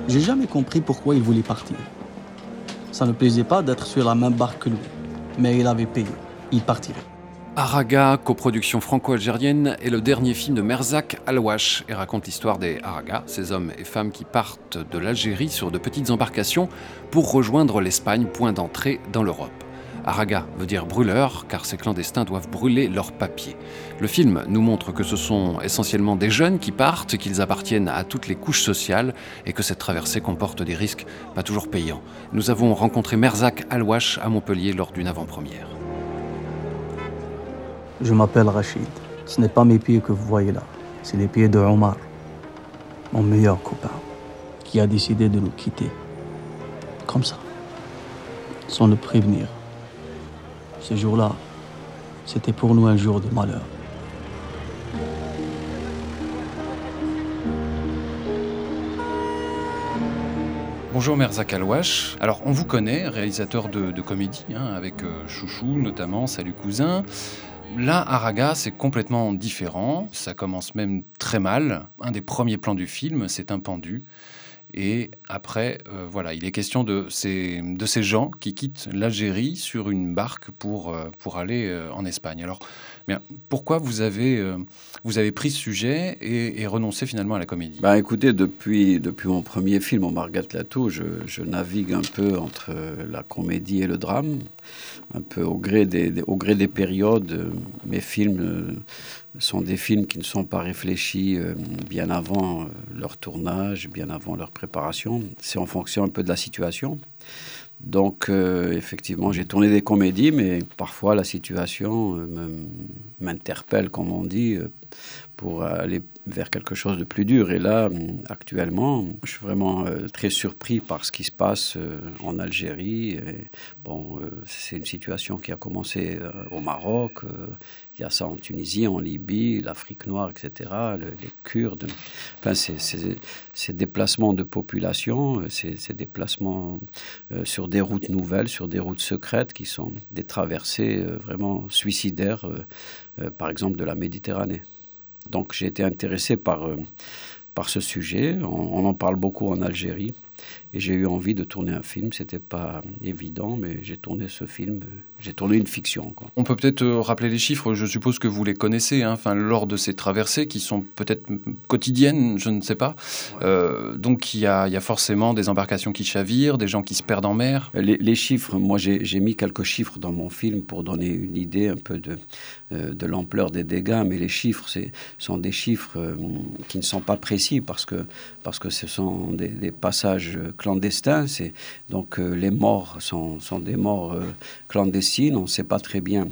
J'ai jamais compris pourquoi il voulait partir. Ça ne plaisait pas d'être sur la même barque que lui. Mais il avait payé. Il partirait. Araga, coproduction franco-algérienne, est le dernier film de Merzak Alouache et raconte l'histoire des Araga, ces hommes et femmes qui partent de l'Algérie sur de petites embarcations pour rejoindre l'Espagne, point d'entrée dans l'Europe. Araga veut dire brûleur, car ces clandestins doivent brûler leurs papiers. Le film nous montre que ce sont essentiellement des jeunes qui partent, qu'ils appartiennent à toutes les couches sociales et que cette traversée comporte des risques pas toujours payants. Nous avons rencontré Merzak Alouache à Montpellier lors d'une avant-première. Je m'appelle Rachid. Ce n'est pas mes pieds que vous voyez là. C'est les pieds de Omar, mon meilleur copain, qui a décidé de nous quitter. Comme ça. Sans le prévenir. Ce jour-là, c'était pour nous un jour de malheur. Bonjour Merzak Alouache. Alors on vous connaît, réalisateur de comédie, avec Chouchou notamment, Salut Cousin. Là, Araga, c'est complètement différent. Ça commence même très mal. Un des premiers plans du film, c'est un pendu. Et après, il est question de ces gens qui quittent l'Algérie sur une barque pour aller en Espagne. Alors, bien, pourquoi vous avez pris ce sujet et renoncé finalement à la comédie ? Écoutez, depuis mon premier film, On Margate Latou, je navigue un peu entre la comédie et le drame, un peu au gré des périodes. Mes films sont des films qui ne sont pas réfléchis bien avant leur tournage, bien avant leur préparation. C'est en fonction un peu de la situation. Donc, effectivement, j'ai tourné des comédies, mais parfois la situation m'interpelle, comme on dit, pour aller vers quelque chose de plus dur. Et là, actuellement, je suis vraiment très surpris par ce qui se passe en Algérie. Et, c'est une situation qui a commencé au Maroc. Il y a ça en Tunisie, en Libye, l'Afrique noire, etc., les Kurdes. Enfin, ces déplacements de population, ces déplacements sur des routes nouvelles, sur des routes secrètes qui sont des traversées vraiment suicidaires, par exemple de la Méditerranée. Donc j'ai été intéressé par ce sujet. On en parle beaucoup en Algérie. Et j'ai eu envie de tourner un film. C'était pas évident, mais j'ai tourné ce film. J'ai tourné une fiction, quoi. On peut peut-être rappeler les chiffres. Je suppose que vous les connaissez. Lors de ces traversées qui sont peut-être quotidiennes, je ne sais pas. Ouais. Donc il y a forcément des embarcations qui chavirent, des gens qui se perdent en mer. Les chiffres, moi j'ai mis quelques chiffres dans mon film pour donner une idée un peu de l'ampleur des dégâts. Mais les chiffres, sont des chiffres qui ne sont pas précis parce que ce sont des passages clandestins. Donc les morts sont des morts clandestines. On ne sait pas très bien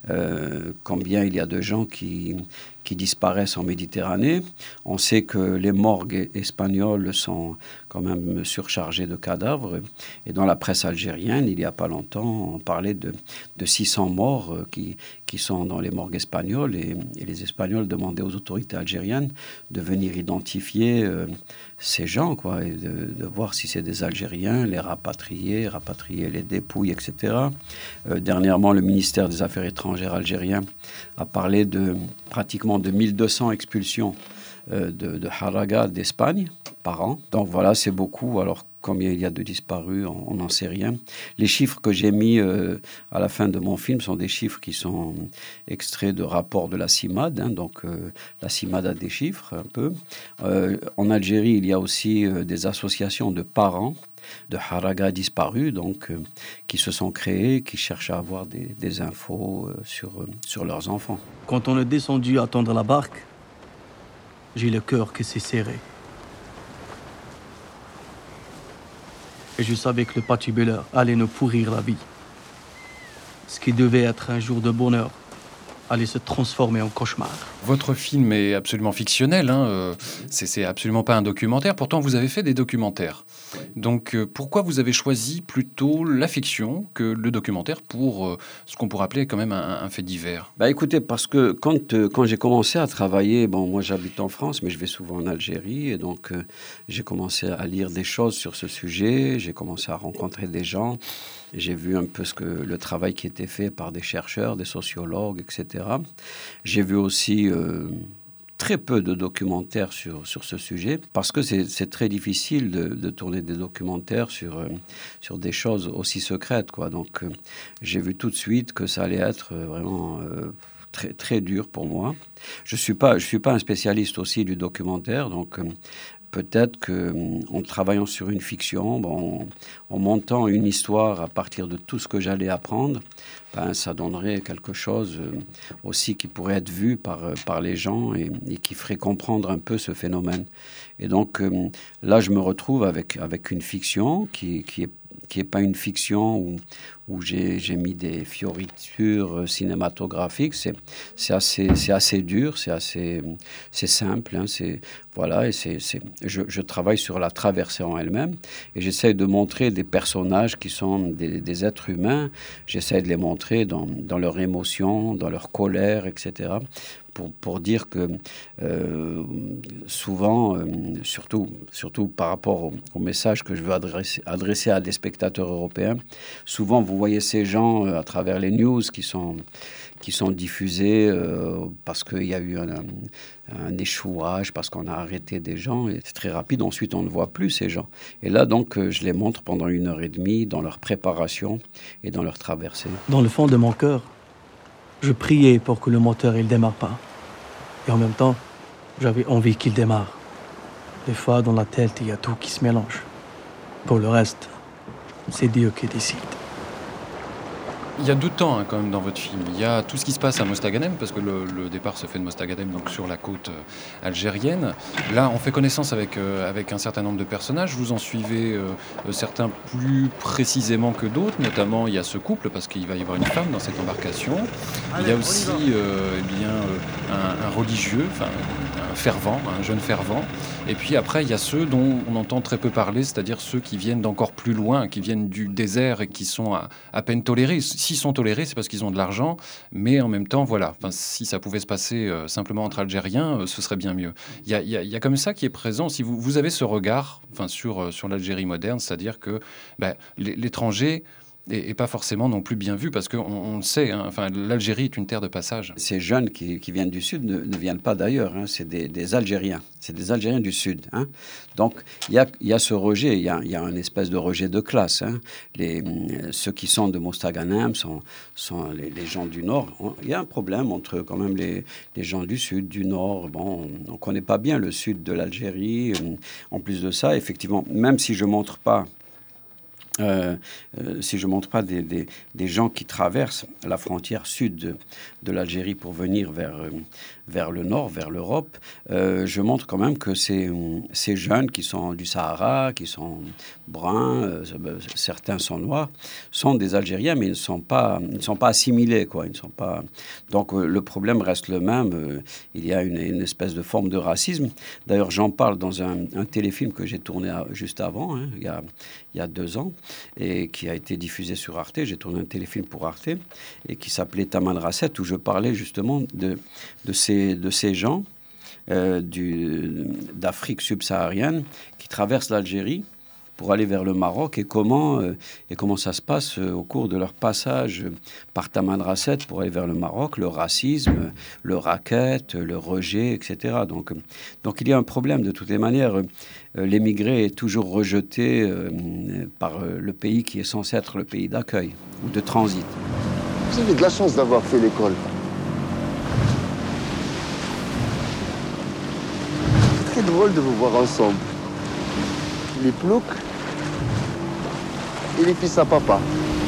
combien il y a de gens qui disparaissent en Méditerranée. On sait que les morgues espagnoles sont quand même surchargées de cadavres. Et dans la presse algérienne, il n'y a pas longtemps, on parlait de 600 morts qui sont dans les morgues espagnoles. Et les Espagnols demandaient aux autorités algériennes de venir identifier ces gens, quoi, et de voir si c'est des Algériens, les rapatrier les dépouilles, etc. Dernièrement, le ministère des Affaires étrangères algérien a parlé de pratiquement de 1200 expulsions de Haraga d'Espagne par an. Donc voilà, c'est beaucoup. Alors combien il y a de disparus, on n'en sait rien. Les chiffres que j'ai mis à la fin de mon film sont des chiffres qui sont extraits de rapports de la CIMAD. Donc la CIMAD a des chiffres un peu. En Algérie, il y a aussi des associations de parents de Haraga disparus, donc qui se sont créés, qui cherchent à avoir des infos sur leurs enfants. Quand on est descendu attendre la barque, j'ai le cœur qui s'est serré. Et je savais que le patibulaire allait nous pourrir la vie. Ce qui devait être un jour de bonheur allait se transformer en cauchemar. Votre film est absolument fictionnel, c'est absolument pas un documentaire. Pourtant, vous avez fait des documentaires. Donc, pourquoi vous avez choisi plutôt la fiction que le documentaire pour ce qu'on pourrait appeler quand même un fait divers ? Écoutez, parce que quand j'ai commencé à travailler, moi j'habite en France, mais je vais souvent en Algérie, et donc j'ai commencé à lire des choses sur ce sujet, j'ai commencé à rencontrer des gens, j'ai vu un peu le travail qui était fait par des chercheurs, des sociologues, etc. J'ai vu aussi très peu de documentaires sur ce sujet, parce que c'est très difficile de tourner des documentaires sur des choses aussi secrètes, quoi. Donc, j'ai vu tout de suite que ça allait être vraiment très, très dur pour moi. Je suis pas un spécialiste aussi du documentaire, donc peut-être qu'en travaillant sur une fiction, en montant une histoire à partir de tout ce que j'allais apprendre, ça donnerait quelque chose aussi qui pourrait être vu par les gens et qui ferait comprendre un peu ce phénomène. Et donc là, je me retrouve avec une fiction qui est pas une fiction où j'ai mis des fioritures cinématographiques. C'est assez dur, c'est simple. Hein, je travaille sur la traversée en elle-même et j'essaie de montrer des personnages qui sont des êtres humains. J'essaie de les montrer dans leurs émotions, dans leur colère, etc. Pour dire que souvent, surtout par rapport au message que je veux adresser à des spectateurs européens, souvent vous voyez ces gens à travers les news qui sont diffusés parce qu'il y a eu un échouage, parce qu'on a arrêté des gens, et c'est très rapide. Ensuite, on ne voit plus ces gens. Et là, donc, je les montre pendant 1h30 dans leur préparation et dans leur traversée. Dans le fond de mon cœur, je priais pour que le moteur il démarre pas. Et en même temps, j'avais envie qu'il démarre. Des fois, dans la tête, il y a tout qui se mélange. Pour le reste, c'est Dieu qui décide. Il y a deux temps quand même dans votre film. Il y a tout ce qui se passe à Mostaganem, parce que le départ se fait de Mostaganem, donc sur la côte algérienne. Là, on fait connaissance avec un certain nombre de personnages. Vous en suivez certains plus précisément que d'autres. Notamment, il y a ce couple, parce qu'il va y avoir une femme dans cette embarcation. Il y a aussi un religieux, un fervent, un jeune fervent. Et puis après, il y a ceux dont on entend très peu parler, c'est-à-dire ceux qui viennent d'encore plus loin, qui viennent du désert et qui sont à peine tolérés. S'ils sont tolérés, c'est parce qu'ils ont de l'argent, mais en même temps, voilà. Si ça pouvait se passer simplement entre Algériens, ce serait bien mieux. Il y a comme ça qui est présent. Si vous avez ce regard, sur l'Algérie moderne, c'est-à-dire que l'étranger et pas forcément non plus bien vu, parce qu'on le sait, hein, l'Algérie est une terre de passage. Ces jeunes qui viennent du Sud ne viennent pas d'ailleurs, hein, c'est des Algériens, c'est des Algériens du Sud. Hein. Donc il y a ce rejet, il y a une espèce de rejet de classe. Hein. Ceux qui sont de Mostaganem sont les gens du Nord. Il y a un problème entre quand même les gens du Sud, du Nord. Bon, on ne connaît pas bien le Sud de l'Algérie. En plus de ça, effectivement, même si je ne montre pas des gens qui traversent la frontière sud de l'Algérie pour venir vers le nord, vers l'Europe, je montre quand même que ces jeunes qui sont du Sahara, qui sont bruns, certains sont noirs, sont des Algériens, mais ils ne sont pas assimilés, quoi. Ils ne sont pas... Donc le problème reste le même. Il y a une espèce de forme de racisme. D'ailleurs, j'en parle dans un téléfilm que j'ai tourné juste avant, hein, il y a 2 ans, et qui a été diffusé sur Arte. J'ai tourné un téléfilm pour Arte et qui s'appelait Taman Rasset, où je parlais justement de ces gens d'Afrique subsaharienne qui traversent l'Algérie pour aller vers le Maroc et comment ça se passe au cours de leur passage par Taman Rasset pour aller vers le Maroc, le racisme, le racket, le rejet, etc. Donc il y a un problème de toutes les manières. L'émigré est toujours rejeté par le pays qui est censé être le pays d'accueil ou de transit. Vous avez de la chance d'avoir fait l'école. C'est très drôle de vous voir ensemble. Les ploucs et les fils à papa.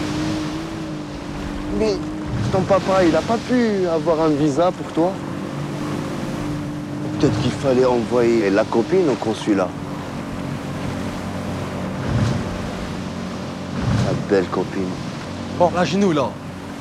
Mais ton papa, il n'a pas pu avoir un visa pour toi? Peut-être qu'il fallait envoyer la copine au consulat. La belle copine. Bon, lâchez-nous, là.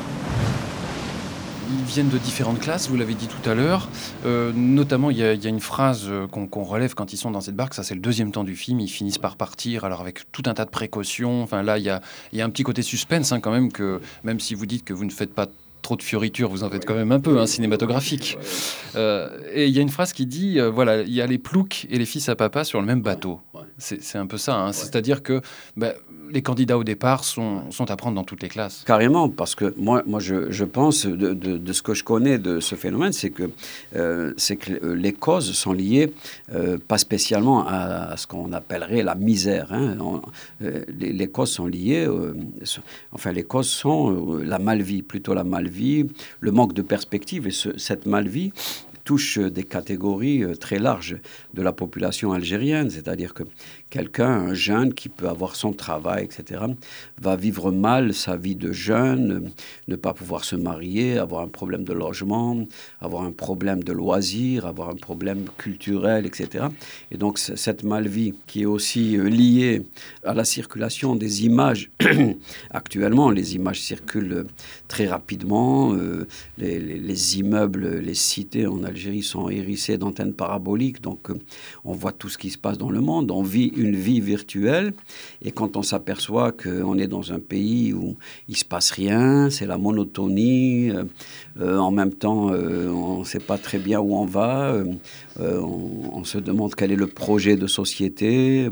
Ils viennent de différentes classes, vous l'avez dit tout à l'heure. Notamment, il y a une phrase qu'on relève quand ils sont dans cette barque. Ça, c'est le 2e temps du film. Ils finissent par partir, alors avec tout un tas de précautions. Là, il y a un petit côté suspense, hein, quand même, que même si vous dites que vous ne faites pas trop de fioritures, vous en faites quand même un peu, cinématographique. Et il y a une phrase qui dit, il y a les ploucs et les fils à papa sur le même bateau. C'est un peu ça. Hein. C'est-à-dire que les candidats au départ sont à prendre dans toutes les classes. Carrément, parce que moi je pense, de ce que je connais de ce phénomène, c'est que les causes sont liées pas spécialement à ce qu'on appellerait la misère. Hein. Les causes sont liées, les causes sont la malvie, plutôt la malvie, le manque de perspective. Et cette malvie touche des catégories très larges de la population algérienne, c'est-à-dire que un jeune qui peut avoir son travail, etc., va vivre mal sa vie de jeune, ne pas pouvoir se marier, avoir un problème de logement, avoir un problème de loisirs, avoir un problème culturel, etc. Et donc cette malvie qui est aussi liée à la circulation des images. Actuellement, les images circulent très rapidement. Les immeubles, les cités en Algérie sont hérissés d'antennes paraboliques, donc on voit tout ce qui se passe dans le monde. On vit une vie virtuelle, et quand on s'aperçoit qu'on est dans un pays où il ne se passe rien, c'est la monotonie, en même temps on ne sait pas très bien où on va, on se demande quel est le projet de société,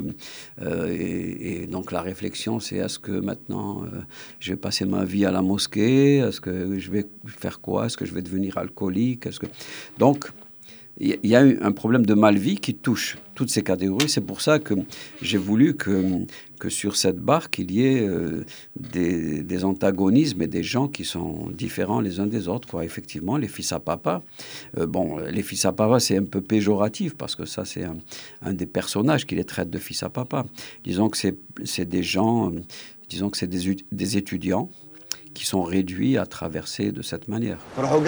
et donc la réflexion c'est est-ce que maintenant je vais passer ma vie à la mosquée, est-ce que je vais faire quoi, est-ce que je vais devenir alcoolique, donc il y a eu un problème de mal-vie qui touche toutes ces catégories. C'est pour ça que j'ai voulu que sur cette barque, il y ait des antagonismes et des gens qui sont différents les uns des autres, quoi. Effectivement, les fils à papa. Les fils à papa, c'est un peu péjoratif parce que ça, c'est un des personnages qui les traite de fils à papa. Disons que c'est des gens, disons que c'est des étudiants qui sont réduits à traverser de cette manière.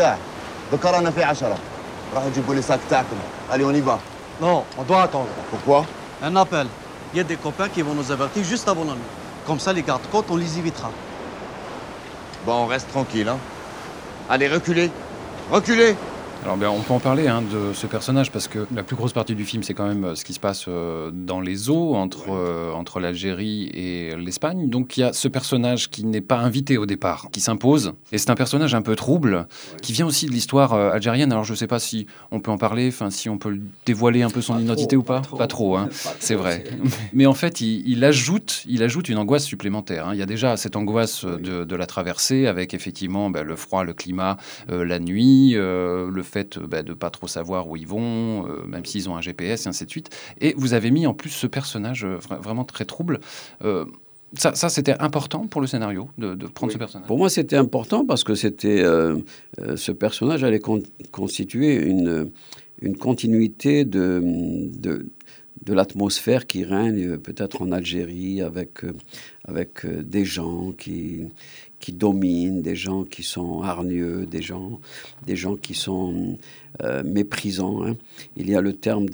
Allez, on y va. Non, on doit attendre. Pourquoi? Un appel. Il y a des copains qui vont nous avertir juste avant la nuit. Comme ça, les gardes-côtes, on les évitera. Bon, on reste tranquille, hein. Allez, reculez. Reculez. Alors on peut en parler de ce personnage, parce que la plus grosse partie du film, c'est quand même ce qui se passe dans les eaux entre l'Algérie et l'Espagne. Donc il y a ce personnage qui n'est pas invité au départ, qui s'impose. Et c'est un personnage un peu trouble, qui vient aussi de l'histoire algérienne. Alors je ne sais pas si on peut en parler, si on peut dévoiler un peu son identité ou pas. Pas trop, hein. C'est vrai. Mais en fait, il ajoute une angoisse supplémentaire. Hein. Il y a déjà cette angoisse de la traversée, avec effectivement le froid, le climat, la nuit, le fait de ne pas trop savoir où ils vont, même s'ils ont un GPS, et ainsi de suite. Et vous avez mis en plus ce personnage vraiment très trouble. Ça, c'était important pour le scénario, de prendre ce personnage. Pour moi, c'était important parce que ce personnage allait constituer une continuité de l'atmosphère qui règne peut-être en Algérie, avec des gens qui dominent, des gens qui sont hargneux, des gens qui sont méprisants. Hein. Il y a un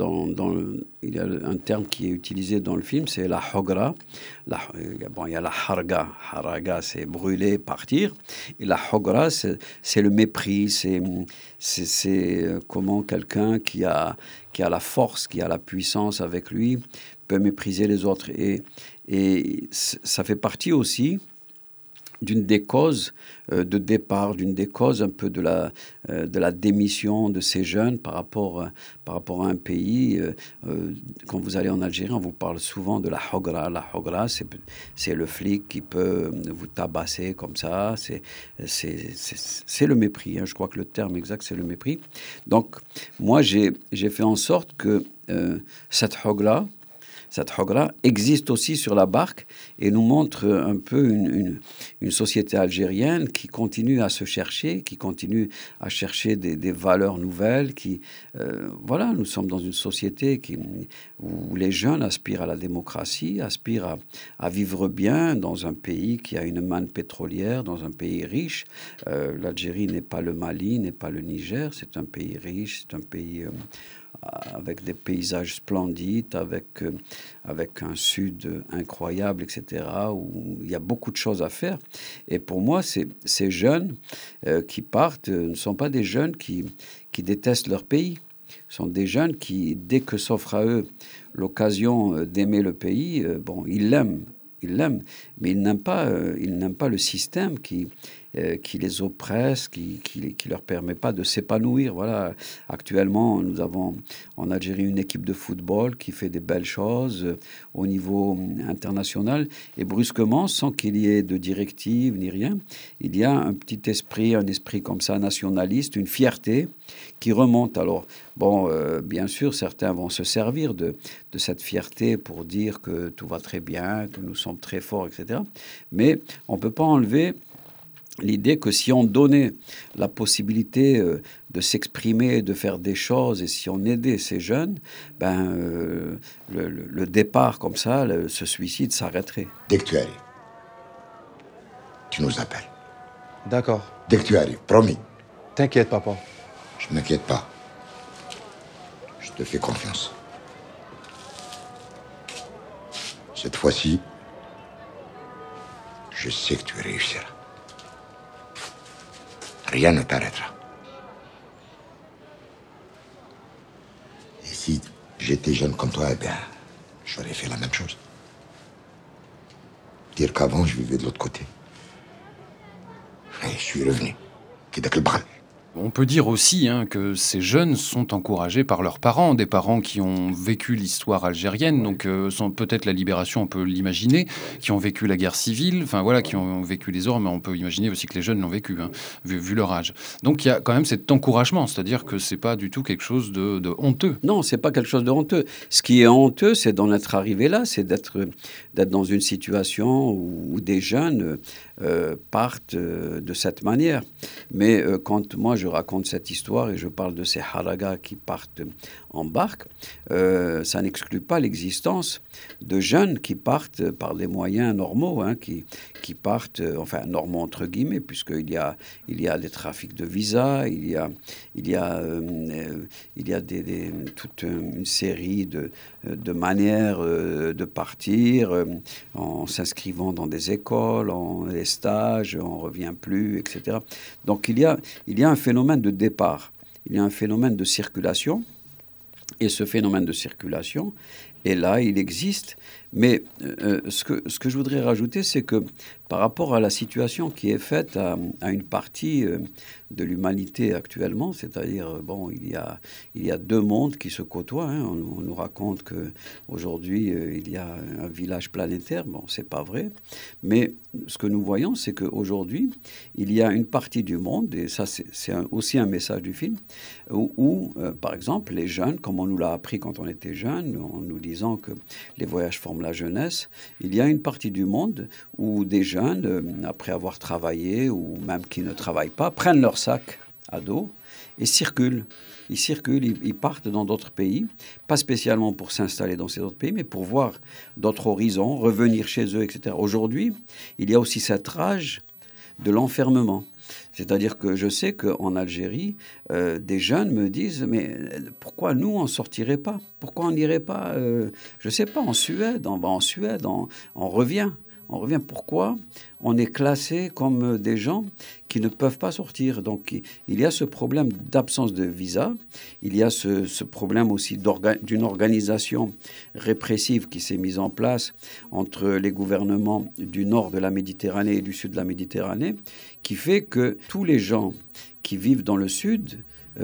terme qui est utilisé dans le film, c'est la hogra. Il y a la harga. Haraga, c'est brûler, partir. Et la hogra, c'est le mépris. C'est comment quelqu'un qui a la force, qui a la puissance avec lui, peut mépriser les autres. Et ça fait partie aussi d'une des causes de départ, d'une des causes un peu de la démission de ces jeunes par rapport à un pays. Quand vous allez en Algérie, on vous parle souvent de la hogra. La hogra, c'est le flic qui peut vous tabasser comme ça. C'est le mépris. Hein. Je crois que le terme exact, c'est le mépris. Donc, moi, j'ai fait en sorte que cette hogra existe aussi sur la barque et nous montre un peu une société algérienne qui continue à se chercher, qui continue à chercher des valeurs nouvelles. Nous sommes dans une société où les jeunes aspirent à la démocratie, aspirent à vivre bien dans un pays qui a une manne pétrolière, dans un pays riche. L'Algérie n'est pas le Mali, n'est pas le Niger, c'est un pays riche, c'est un pays avec des paysages splendides, avec un sud incroyable, etc., où il y a beaucoup de choses à faire. Et pour moi, ces jeunes qui partent ne sont pas des jeunes qui détestent leur pays. Ce sont des jeunes qui, dès que s'offre à eux l'occasion d'aimer le pays, ils l'aiment. ils l'aiment, mais ils n'aiment pas le système qui les oppresse, qui leur permet pas de s'épanouir. Voilà. Actuellement, nous avons en Algérie une équipe de football qui fait des belles choses au niveau international, et brusquement, sans qu'il y ait de directive ni rien, il y a un esprit comme ça nationaliste, une fierté qui remonte. Alors, bon, bien sûr, certains vont se servir de cette fierté pour dire que tout va très bien, que nous sommes très forts, etc. Mais on ne peut pas enlever l'idée que si on donnait la possibilité de s'exprimer, de faire des choses, et si on aidait ces jeunes, le départ comme ça, ce suicide s'arrêterait. Dès que tu arrives, tu nous appelles. D'accord. Dès que tu arrives, promis. T'inquiète, papa. Je ne m'inquiète pas. Je te fais confiance. Cette fois-ci, je sais que tu réussiras. Rien ne t'arrêtera. Et si j'étais jeune comme toi, eh bien, j'aurais fait la même chose. Dire qu'avant, je vivais de l'autre côté. Et je suis revenu. Qu'est-ce que On peut dire aussi que ces jeunes sont encouragés par leurs parents, des parents qui ont vécu l'histoire algérienne, donc sont peut-être la libération, on peut l'imaginer, qui ont vécu la guerre civile, enfin voilà, qui ont vécu les horreurs, mais on peut imaginer aussi que les jeunes l'ont vécu, vu leur âge. Donc il y a quand même cet encouragement, c'est-à-dire que c'est pas du tout quelque chose de honteux. Non, c'est pas quelque chose de honteux. Ce qui est honteux, c'est d'en être arrivé là, c'est d'être dans une situation où des jeunes partent de cette manière. Mais quand moi je raconte cette histoire et je parle de ces haragas qui partent en barque, ça n'exclut pas l'existence de jeunes qui partent par des moyens normaux, qui partent, enfin normaux entre guillemets, puisqu'il y a des trafics de visas, il y a toute une série de manières de partir en s'inscrivant dans des écoles, en des stages, on ne revient plus, etc. Donc il y a un phénomène de départ, il y a un phénomène de circulation, et ce phénomène de circulation est là, il existe. Mais ce que je voudrais rajouter, c'est que par rapport à la situation qui est faite à une partie de l'humanité actuellement, c'est-à-dire, il y a deux mondes qui se côtoient. On nous raconte qu'aujourd'hui, il y a un village planétaire. Bon, c'est pas vrai. Mais ce que nous voyons, c'est qu'aujourd'hui, il y a une partie du monde, et ça, c'est aussi un message du film, où par exemple, les jeunes, comme on nous l'a appris quand on était jeunes, en nous disant que les voyages forment la jeunesse, il y a une partie du monde où des jeunes, après avoir travaillé ou même qui ne travaillent pas, prennent leur sac à dos et circulent. Ils circulent, ils partent dans d'autres pays, pas spécialement pour s'installer dans ces autres pays, mais pour voir d'autres horizons, revenir chez eux, etc. Aujourd'hui, il y a aussi cette rage de l'enfermement. C'est-à-dire que je sais qu'en Algérie, des jeunes me disent « Mais pourquoi nous, on ne sortirait pas ? Pourquoi on n'irait pas, je ne sais pas, en Suède ? En Suède, on revient. On revient. Pourquoi on est classé comme des gens qui ne peuvent pas sortir ? Donc, il y a ce problème d'absence de visa. Il y a ce problème aussi d'une organisation répressive qui s'est mise en place entre les gouvernements du nord de la Méditerranée et du sud de la Méditerranée, qui fait que tous les gens qui vivent dans le sud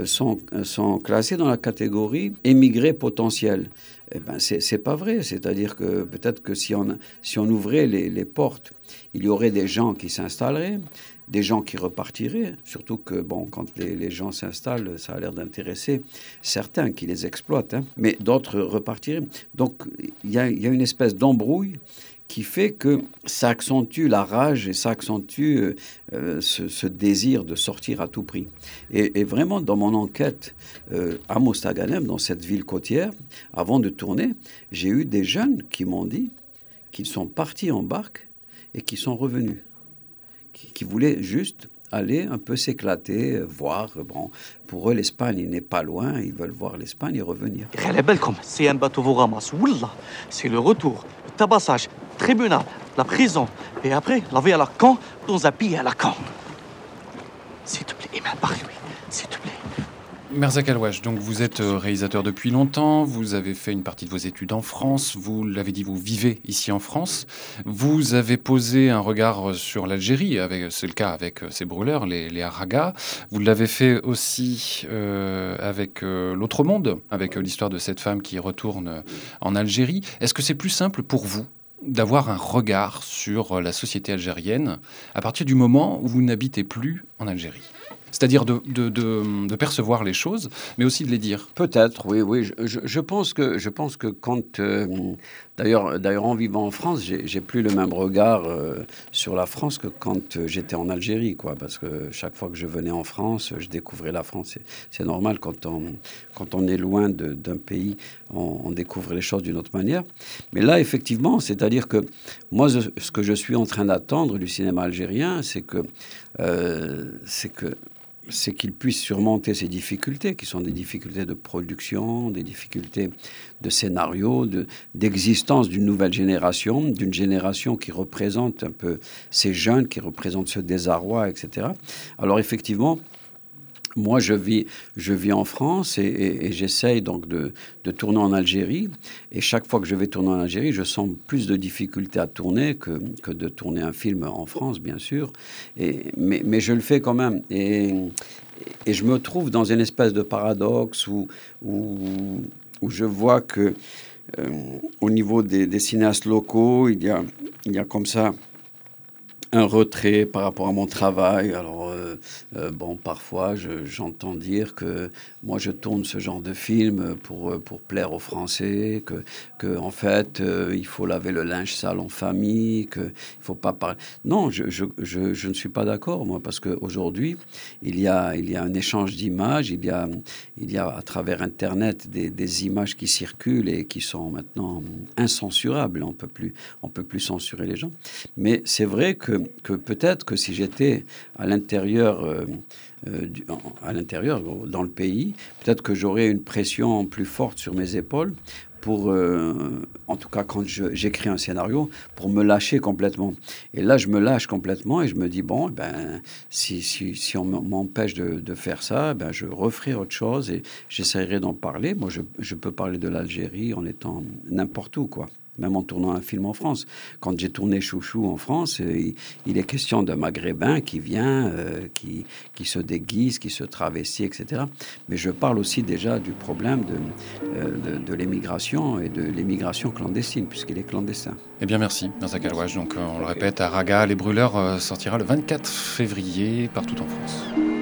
sont classés dans la catégorie émigrés potentiels. Eh ben, c'est pas vrai. C'est-à-dire que peut-être que si on ouvrait les portes, il y aurait des gens qui s'installeraient, des gens qui repartiraient. Surtout que, quand les gens s'installent, ça a l'air d'intéresser certains qui les exploitent, mais d'autres repartiraient. Donc, il y a une espèce d'embrouille qui fait que ça accentue la rage et ça accentue ce désir de sortir à tout prix. Et vraiment, dans mon enquête à Mostaganem, dans cette ville côtière, avant de tourner, j'ai eu des jeunes qui m'ont dit qu'ils sont partis en barque et qui sont revenus, qui voulaient juste aller un peu s'éclater, voir. Bon, pour eux, l'Espagne n'est pas loin, ils veulent voir l'Espagne et revenir. C'est un bateau vous ramasse. Wallah, c'est le retour, le tabassage, tribunal, la prison, et après, la vie à la camp, dans un pays à la camp. S'il te plaît, Iman, parle-lui, s'il te plaît. Merzak Alouache, donc vous êtes réalisateur depuis longtemps, vous avez fait une partie de vos études en France, vous l'avez dit, vous vivez ici en France. Vous avez posé un regard sur l'Algérie, c'est le cas avec ces brûleurs, les Haragas. Vous l'avez fait aussi avec l'autre monde, avec l'histoire de cette femme qui retourne en Algérie. Est-ce que c'est plus simple pour vous d'avoir un regard sur la société algérienne à partir du moment où vous n'habitez plus en Algérie ? C'est-à-dire de percevoir les choses, mais aussi de les dire. Peut-être, oui. Je pense que quand... D'ailleurs, en vivant en France, j'ai plus le même regard sur la France que quand j'étais en Algérie, quoi. Parce que chaque fois que je venais en France, je découvrais la France. C'est normal, quand on est loin d'un pays, on découvre les choses d'une autre manière. Mais là, effectivement, c'est-à-dire que moi, ce que je suis en train d'attendre du cinéma algérien, c'est qu'il puisse surmonter ces difficultés, qui sont des difficultés de production, des difficultés de scénario, d'existence d'une nouvelle génération, d'une génération qui représente un peu ces jeunes, qui représente ce désarroi, etc. Alors effectivement, moi, je vis en France et j'essaye donc de tourner en Algérie. Et chaque fois que je vais tourner en Algérie, je sens plus de difficultés à tourner que de tourner un film en France, bien sûr. Mais je le fais quand même. Et je me trouve dans une espèce de paradoxe où je vois que au niveau des cinéastes locaux, il y a comme ça un retrait par rapport à mon travail. Alors, parfois, j'entends dire que moi, je tourne ce genre de film pour plaire aux Français, que en fait, il faut laver le linge sale en famille, qu'il ne faut pas parler... Non, je ne suis pas d'accord, moi, parce qu'aujourd'hui, il y a un échange d'images, il y a à travers Internet des images qui circulent et qui sont maintenant incensurables. On peut plus censurer les gens. Mais c'est vrai que peut-être que si j'étais à l'intérieur, dans le pays, peut-être que j'aurais une pression plus forte sur mes épaules pour, en tout cas quand j'écris un scénario, pour me lâcher complètement. Et là, je me lâche complètement et je me dis, si on m'empêche de faire ça, je referai autre chose et j'essaierai d'en parler. Moi, je peux parler de l'Algérie en étant n'importe où, quoi. Même en tournant un film en France. Quand j'ai tourné Chouchou en France, il est question d'un Maghrébin qui vient, qui se déguise, qui se travestit, etc. Mais je parle aussi déjà du problème de l'émigration et de l'émigration clandestine, puisqu'il est clandestin. Eh bien, merci, Merzak Alouache. Donc, on le répète, Haragas, Les Brûleurs sortira le 24 février partout en France.